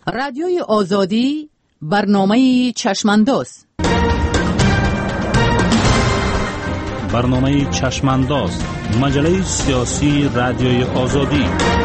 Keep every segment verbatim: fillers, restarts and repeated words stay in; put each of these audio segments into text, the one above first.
رادیوی آزادی برنامه چشمانداز. برنامه چشمانداز، مجله سیاسی رادیوی آزادی.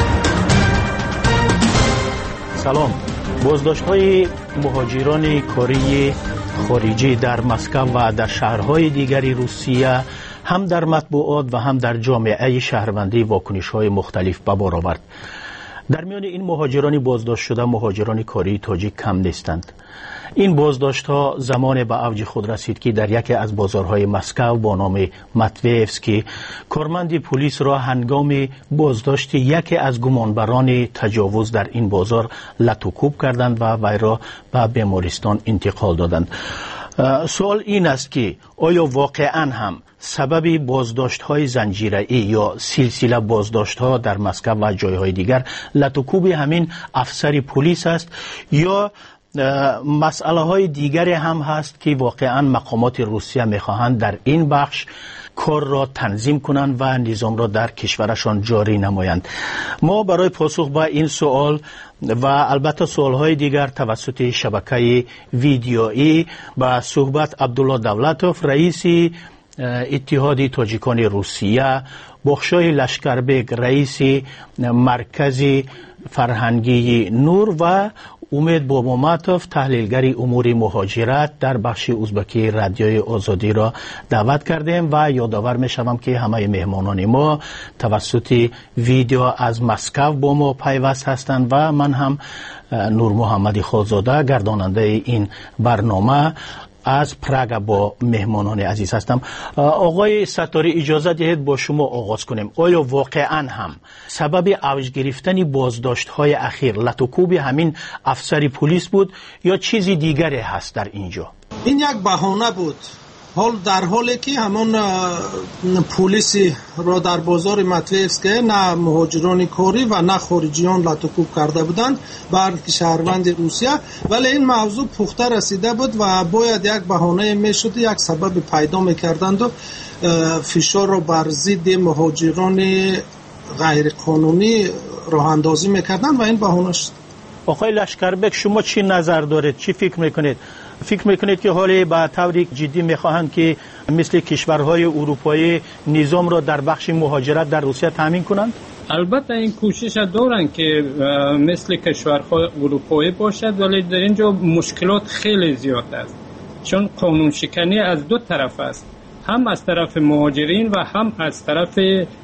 سلام. بازداشت‌های مهاجران کاری خارجی در مسکو و در شهرهای دیگری روسیه هم در مطبوعات و هم در جامعه شهروندی واکنش‌های مختلف به بار آورد. در میان این مهاجران بازداشت شده مهاجران کاری تاجیک کم نیستند. این بازداشت‌ها زمان به اوج خود رسید که در یکی از بازارهای مسکو با نام ماتویفسکی کارمند پلیس را هنگام بازداشت یکی از گمانبران تجاوز در این بازار لطوکوب کردند و وی را به بیمارستان انتقال دادند. سوال این است که آیا واقعاً هم سبب بازداشت‌های زنجیره‌ای یا سلسله بازداشت‌ها در مسکو و جایهای دیگر لطوکوب همین افسر پلیس است یا مسئله های دیگری هم هست که واقعا مقامات روسیه میخواهند در این بخش کار را تنظیم کنند و نظام را در کشورشان جاری نمایند؟ ما برای پاسخ به این سوال و البته سوال های دیگر توسط شبکه ویدیویی با صحبت عبدالله دولتوف رئیس اتحاد تاجیکان روسیه، بخشای لشکربگ رئیس مرکز فرهنگی نور و امید باباماتوف تحلیلگر امور مهاجرت در بخش ازبکی رادیوی آزادی را دعوت کردیم و یادآور می شوم که همه مهمانان ما توسط ویدیو از مسکو با ما پیوست هستند و من هم نور محمدی خالزاده گرداننده این برنامه از پراگ با مهمانان عزیز هستم. آقای ستاری اجازه دهید با شما آغاز کنیم. آیا واقعا هم سبب اوج گرفتن بازداشت های اخیر لطوکوب همین افسر پلیس بود یا چیزی دیگری هست در اینجا؟ این یک بهانه بود. حال در حالی که همون پلیسی را در بازار ماتویفسکی نه مهاجران کاری و نه خارجیان لطوکوب کرده بودند بر شهروند روسیه، ولی این موضوع پخته رسیده بود و باید یک بهانه میشد، یک سبب پیدا میکردند و فشار را بر ضد مهاجران غیر قانونی راه اندازی میکردند و این بهانه شد. آقای لشکربک شما چی نظر دارید؟ چی فکر میکنید؟ فکر میکنید که حالی به طور جدی میخواهند که مثل کشورهای اروپایی نظام را در بخش مهاجرت در روسیه تامین کنند؟ البته این کوشش دارن که مثل کشورهای اروپایی باشد، ولی در اینجا مشکلات خیلی زیاد است، چون قانون شکنی از دو طرف است، هم از طرف مهاجرین و هم از طرف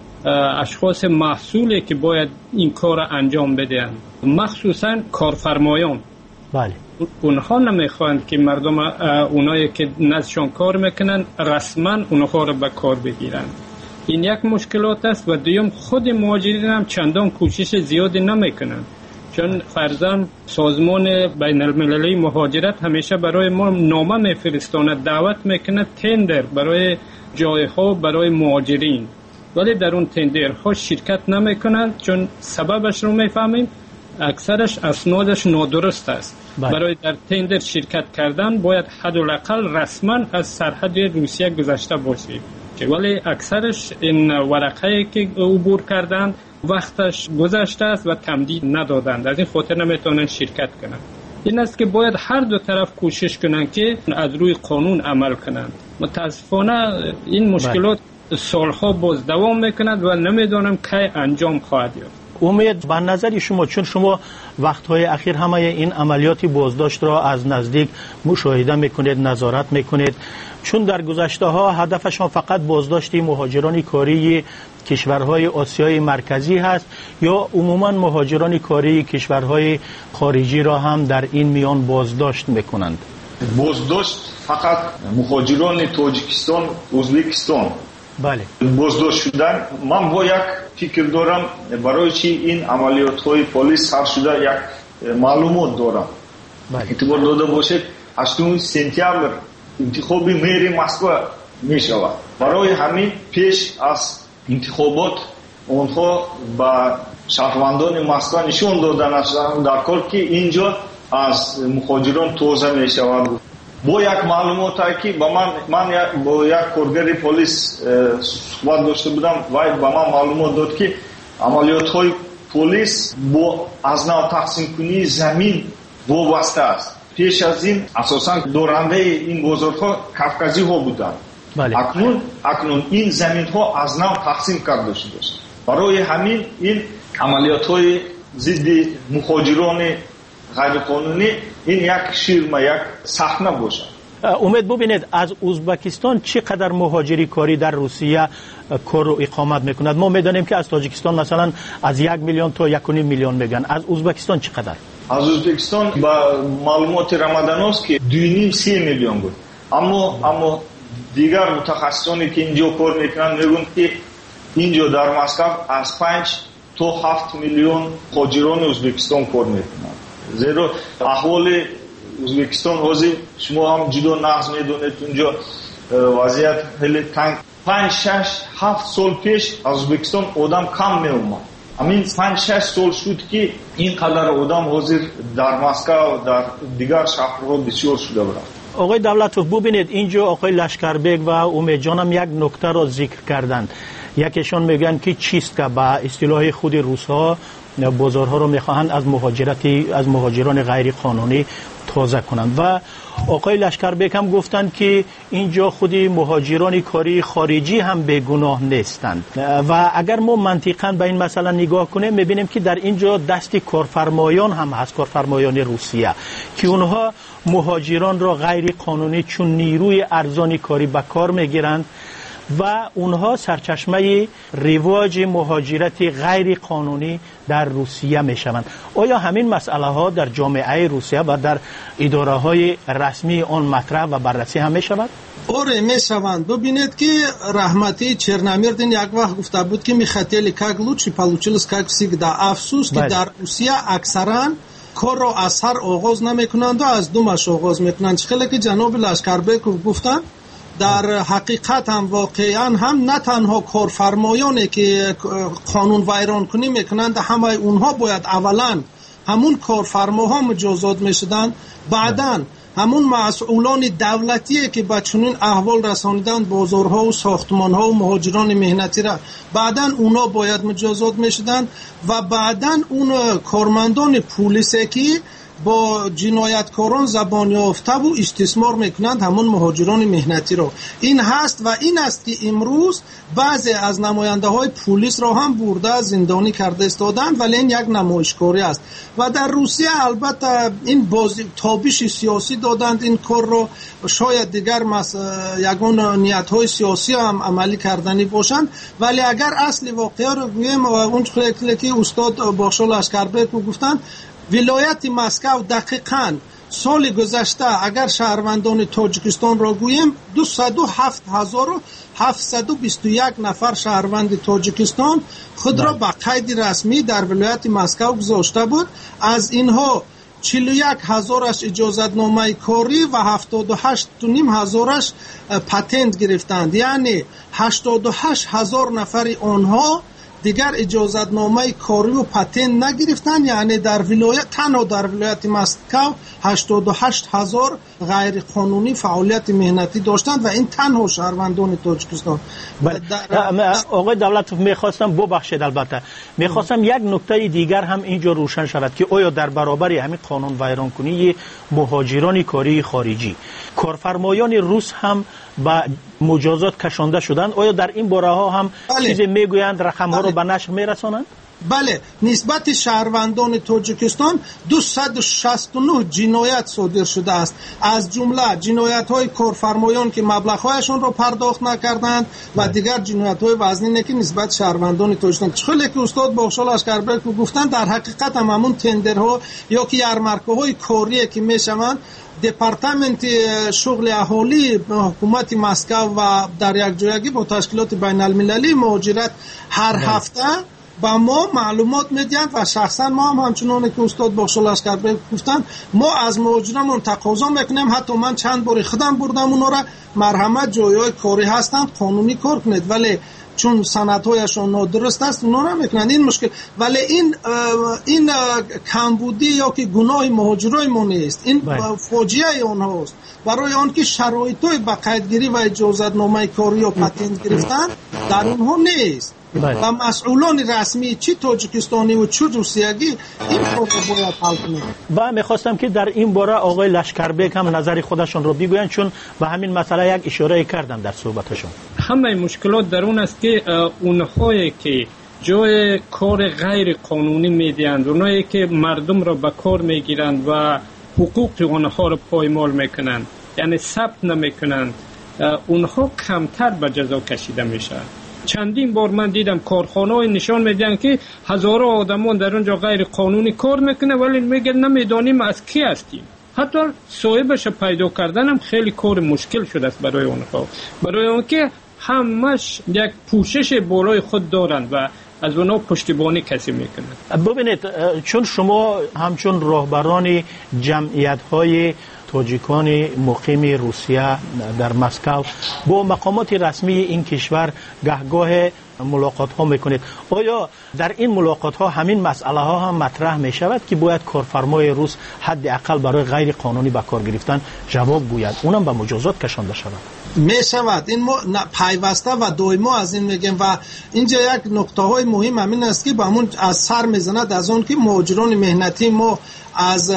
اشخاص مسئولی که باید این کار انجام بدهند، مخصوصا کارفرمایان. بله. اونها نمیخواهند که مردم اونایی که نزدشان کار میکنن رسما اونها را به کار بگیرند. این یک مشکلات است و دوم خود مهاجرین هم چندان کوشش زیادی نمیکنند، چون فرضاً سازمان بین المللی مهاجرت همیشه برای ما نامه میفرستاند، دعوت میکنه تندر برای جایها برای مهاجرین، ولی در اون تندرها شرکت نمیکنند چون سببش رو میفهمیم اکثرش اسنادش نادرست است. باید. برای در تندر شرکت کردن باید حداقل رسما از سرحد روسیه گذشته باشید، ولی اکثرش این ورقه‌ای که عبور کردن وقتش گذشته است و تمدید ندادند، از این خاطر نمیتونن شرکت کنند. این است که باید هر دو طرف کوشش کنند که از روی قانون عمل کنند. متاسفانه این مشکلات سالها باز دوام میکند و نمیدونم کی انجام خواهد یافت. امید به نظر شما، چون شما وقتهای اخیر همه این عملیات بازداشت را از نزدیک مشاهده میکنید، نظارت میکنید، چون در گذشته ها هدفشان فقط بازداشت مهاجران کاری کشورهای آسیای مرکزی هست یا عموما مهاجران کاری کشورهای خارجی را هم در این میان بازداشت میکنند؟ بازداشت فقط مهاجران تاجیکستان، ازبکستان بله. بازداشت شدن. من با یک فکر دارم برای چی این عملیات های پلیس سر شده یک معلومات دارم. بله. اعتبار داده باشید هشتم سپتامبر انتخاب میر مسکو می شود. برای همین پیش از انتخابات اونها با شهروندان مسکو نشون دادن در حالی که اینجا از مهاجران توزیع می شود. با یک معلومات که با من من با یک کارگر پلیس صحبت داشته بودم و با من معلومات داد که عملیات های پلیس با از نو تقسیم کنی زمین وابسته است. پیش از این اساساً دورنده این بازارها کافکازی ها بودند. بله. اکنون اکنون این زمین ها از نو تقسیم کرده شده است. برای همین این عملیات های ضد مهاجران غیرقانونی این یک شیرمه، یک صحنه باشد. امید ببینید از ازبکستان چقدر مهاجری کاری در روسیه کار و اقامت میکند؟ ما میدانیم که از تاجیکستان مثلا از یک میلیون تا یک و نیم میلیون میگن. از ازبکستان چقدر؟ از ازبکستان با معلومات رمضان است که دو و نیم سه میلیون بود. اما اما دیگر متخصصانی که اینجا کار میکنن میگن که اینجا در مسکو از پنج تا هفت میلیون مهاجران ازبکستان کار میکنن. زیرا احوال ازبکستان حاضر شما هم جدا نقض میدونید اونجا وضعیت خیلی تنگ. پنج شش هفت سال پیش از ازبکستان آدم کم می اومد. همین پنج شش سال شد که اینقدر آدم حاضر در مسکو در دیگر شهرها بسیار شده بود. آقای دولتوف ببینید اینجا آقای لشکربک و امید جان هم یک نکته را ذکر کردند. یکیشون میگن که چیست که با اصطلاح خود روس‌ها بازارها رو میخواهند از مهاجرتی از مهاجران غیر قانونی تازه کنند و آقای لشکربک هم گفتند که اینجا خودی مهاجران کاری خارجی هم بیگناه نیستند و اگر ما منطقاً به این مسئله نگاه کنیم میبینیم که در اینجا دست کارفرمایان هم هست، کارفرمایان روسیه که اونها مهاجران را غیر قانونی چون نیروی ارزانی کاری به کار میگیرند و اونها سرچشمه رواج مهاجرت غیر قانونی در روسیه میشوند. آیا همین مسئله ها در جامعه روسیه و در اداره های رسمی آن مطرح و بررسی هم میشود؟ آره میشوند. ببینید که رحمتی چرنمیردین یک وقت گفته بود که میخواد как лучше получилось как всегда. افسوس که در روسیه اکثرا کار را از سر آغاز نمیکنند و از دومش آغاز میکنند. خیلی که جناب لشکربک گفتند در حقیقت هم واقعا هم نه تنها کارفرمایانی که قانون ویران کنی میکنند همه اونها باید اولا همون کارفرماها مجازات میشدن، بعداً همون مسئولان دولتیه که با چنین احوال رسانیدن بازارها و ساختمانها و مهاجران مهنتی را بعداً اونا باید مجازات میشدن و بعداً اون کارمندان پلیسی که با جنایتکاران زبان یافته و استثمار میکنند همون مهاجران مهنتی را. این هست و این است که امروز بعضی از نماینده های پلیس را هم برده زندانی کرده استادند، ولی این یک نمایشکاری است و در روسیه البته این بازی تابش سیاسی دادند این کار را، شاید دیگر مس... یگان نیت های سیاسی هم عملی کردنی باشند، ولی اگر اصل واقعه رو گویم و اون خیلی که استاد باخشا لشکربک گفتند ولایت مسکو دقیقاً سال گذشته اگر شهروندان تاجیکستان را گوییم دویست و هفت هزار و هفتصد و بیست و یک نفر شهروند تاجیکستان خود را به قید رسمی در ولایت مسکو گذاشته بود. از اینها چهل و یک هزارش اجازت نامه کاری و هفتاد و هشت و نیم هزارش پتنت گرفتند، یعنی هشتاد و هشت هزار نفر آنها دیگر اجازت نامه کاری و پتنت نگرفتن، یعنی در ولایت تنها در ولایت مسکو هشتاد و هشت هزار غیر قانونی فعالیت مهنتی داشتند و این تنها شهروندان تاجیکستان. آقای دولتوف میخواستم ببخشید البته میخواستم یک نکته دیگر هم اینجا روشن شود که آیا در برابر همین قانون ویران کنی مهاجران کاری خارجی کارفرمایان روس هم با مجازات کشانده شدند؟ آیا در این باره ها هم بله. چیزی میگویند، رقم ها رو به نشر میرسانند؟ بله، نسبت شهروندان تاجیکستان دویست و شصت و نه جنایت صادر شده است، از جمله جنایت های کارفرمایان که مبلغ هایشان را پرداخت نکردند و دیگر جنایت های وزنی که نسبت شهروندان تاجیکستان. خیلی که استاد باخشا لشکربک گفتند در حقیقت هم همون تندرها یا که یرمرکه های کاری که میشوند دپارتمنت شغل اهالی حکومت مسکو و در یک جایگی با تشکیلات بین المللی مهاجرت هر هفته با ما معلومات میدهند و شخصا ما هم همچنان که استاد باخشا لشکربک گفتند ما از مهاجران تقاضا میکنیم، حتی من چند باری خودم بردم اونا را مرحمت جایهای کاری هستند قانونی کار کنید، ولی چون سندهایشان نادرست است اونا نمیکنند. این مشکل، ولی این این کمبودی یا که گناه مهاجرای ما نیست، این فاجعه آنهاست. برای آن که شرایطی به قیدگیری و اجازت نامه کاری و پتنت گرفتن در اونها نیست. و مسئولان رسمی چی تاجیکستانی و چی روسیایی این کار رو باید حل کنند. و میخواستم که در این باره آقای لشکربک هم نظر خودشون رو بگوین، چون به همین مسئله یک اشاره کردن در صحبتشون. همه مشکلات در اون است که اونهایی که جای کار غیر قانونی میدهند، اونایی که مردم را به کار میگیرند و حقوق اونها را پایمال میکنند، یعنی ثبت نمیکنند، اونها کمتر به جزا کشیده میشه. چندین بار من دیدم کارخانه‌های نشان میدن که هزارها آدمان در اونجا غیر قانونی کار میکنه، ولی میگن نمیدانیم از کی هستیم. حتی صاحبش پیدا کردن هم خیلی کار مشکل شده است برای اونها، برای اونکه همش یک پوشش بالای خود دارند و از اونها پشتیبانی کسی میکنند. ببینید، چون شما همچون راهبران جمعیت‌های تاجیکان مقیم روسیه در مسکو با مقامات رسمی این کشور گهگاه ملاقات ها میکنید، آیا در این ملاقات ها همین مسئله ها هم مطرح می شود که باید کارفرمای روس حداقل برای غیر قانونی به کار گرفتن جواب گوید، اونم به مجازات کشانده شود؟ می شود. این ما پیوسته و دائما از این میگیم و اینجا یک نکته های مهم همین است که با همون از سر میزند از اون که مهاجران مهنتی ما از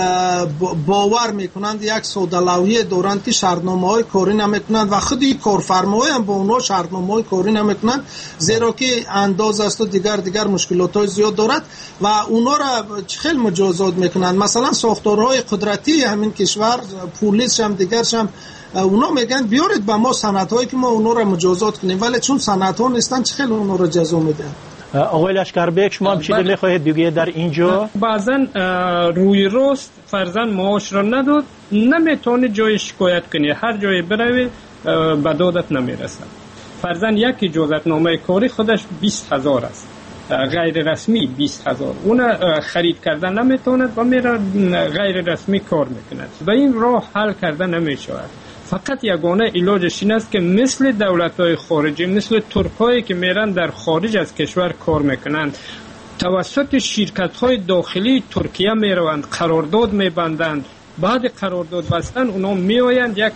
باور میکنند یک سودالاوی دورند که شرطنامه های کاری نمیکنند و خودی کارفرمای هم با اونها شرطنامه های کاری نمیکنند، زیرا که انداز است و دیگر دیگر مشکلات های زیاد دارد و اونها را خیلی مجازات میکنند. مثلا ساختارهای قدرتی همین کشور، پلیس هم دیگرش هم اونا میگن بیارید به ما سندهایی که ما اونا را مجازات کنیم، ولی چون سندها نیستن چه خیلی اونا را جزا میدن. آقای لشکربک، شما هم چیزی میخواهید بگید در اینجا؟ بعضا روی راست فرزن معاش را نداد، نمیتونه جای شکایت کنی، هر جایی بروی به دادت نمیرسه. فرزن یک اجازت نامه کاری خودش بیست هزار است، غیر رسمی بیست هزار، اون خرید کردن نمیتوند و میره غیر رسمی کار میکند و این راه حل کردن نمیشود. فقط یگانه علاجش این است که مثل دولت‌های خارجی، مثل ترک‌هایی که میرن در خارج از کشور کار میکنند، توسط شرکت‌های داخلی ترکیه میروند، قرارداد میبندند، بعد قرارداد بستن اونا میآیند یک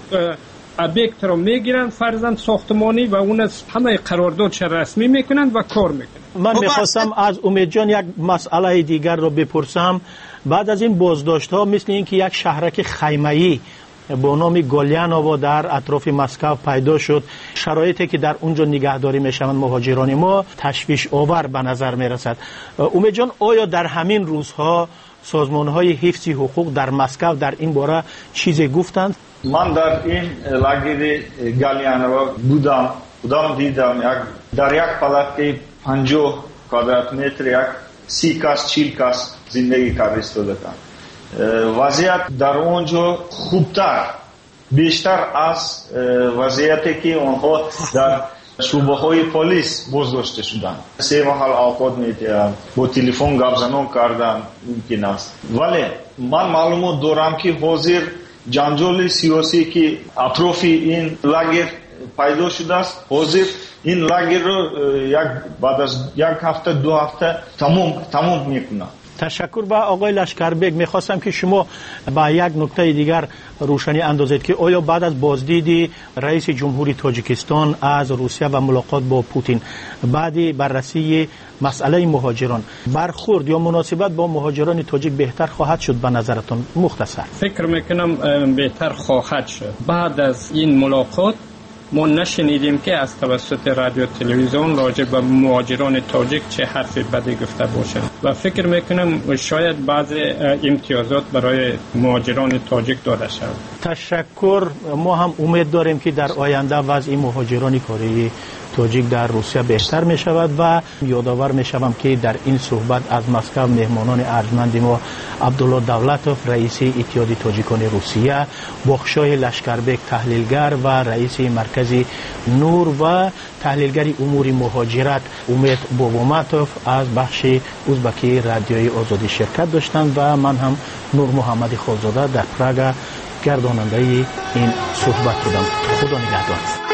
ابیکت رو میگیرن فرزند ساختمانی و اون همه قراردادش رسمی میکنند و کار میکنند. من میخواستم از امید جان یک مسئله دیگر رو بپرسم. بعد از این بازداشت ها مثل اینکه یک شهرک خیمه‌ای با نام گالیانووا در اطراف مسکو پیدا شد، شرایطی که در اونجا نگهداری میشوند مهاجران ما تشویش آور به نظر میرسد. امید جان، آیا در همین روزها سازمان های حفظ حقوق در مسکو در این باره چیزی گفتند؟ من در این لاگر گالیانووا بودم، بودم دیدم یک در یک پلاته پنجاه کوادرات متر یک سی کس چیل کس زندگی کار استودند. وضعیت در اونجا خوبتر، بیشتر از وضعیتی که آنها در شعبه های پلیس بازداشته شدند. سه محل اوقات میتیدن، با تلفن گپ زنان کردن ممکن است. ولی من معلومات دارم که حاضر جنجال سیاسی که اطراف این لاگر پیدا شده است، حاضر این لاگر رو یک بعد از یک هفته دو هفته تمام تمام میکنند. تشکر. با آقای لشکربک، میخواستم که شما با یک نکته دیگر روشنی اندازید که آیا بعد از بازدید رئیس جمهوری تاجیکستان از روسیه و ملاقات با پوتین، بعد بررسی مسئله مهاجران، برخورد یا مناسبت با مهاجران تاجیک بهتر خواهد شد به نظرتون؟ مختصر فکر میکنم بهتر خواهد شد. بعد از این ملاقات ما نشنیدیم که از توسط رادیو تلویزیون راجع به مهاجران تاجیک چه حرفی بدی گفته باشند و فکر میکنم شاید بعض امتیازات برای مهاجران تاجیک داده شود. تشکر. ما هم امید داریم که در آینده وضع مهاجران کاری تاجیک در روسیه بهتر می شود و یادآور می شوم که در این صحبت از مسکو مهمانان ارجمند ما عبدالله دولتوف رئیس اتحاد تاجیکان روسیه، بخشای لشکربک تحلیلگر و رئیس مرکز نور و تحلیلگر امور مهاجرت امید بابامتوف از بخش ازبکی رادیوی آزادی شرکت داشتند و من هم نور محمد خالزاده در پراگ گرداننده این صحبت بودم. خدا نگهدار.